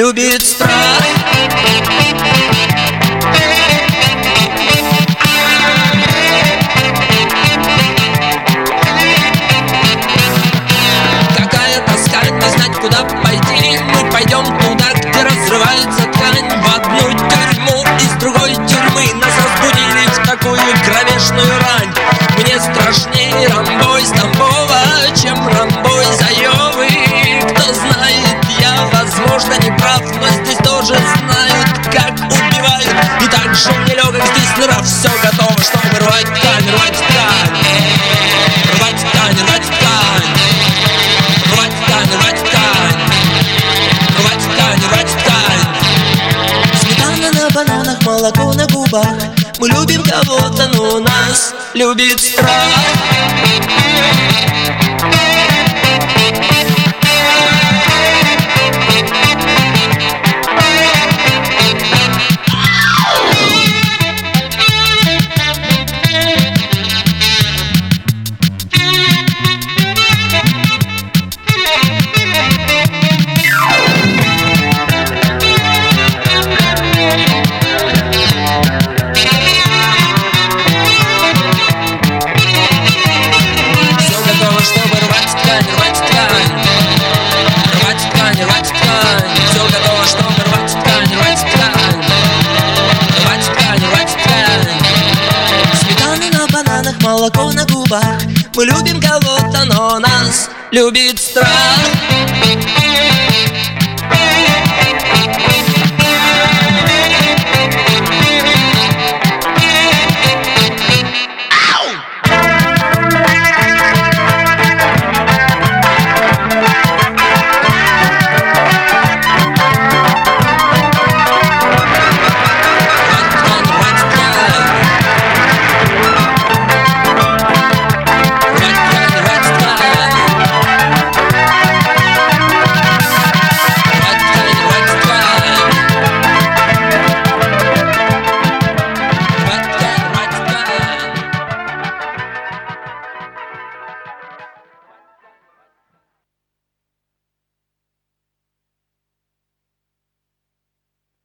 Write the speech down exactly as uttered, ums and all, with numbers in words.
любит страх. Какая тоска, не знать, куда пойти. Мы пойдем туда, где разрывается ткань. В одну тюрьму из другой тюрьмы нас разбудили в такую кромешную рань. Мне страшнее Рамбо из Тамбова, чем Рамбо из Айовы. Кто знает, я, возможно, не прав, но здесь тоже знают, как убивают. И так же нелегок здесь нрав. Все готово, чтобы рвать ткань, рвать ткань. Рвать ткань, рвать ткань. Рвать ткань, рвать ткань. Рвать ткань, рвать ткань. Сметана на бананах, молоко на губах. Мы любим кого-то, но нас любит страх. Молоко на губах. Мы любим кого-то, но нас любит страх.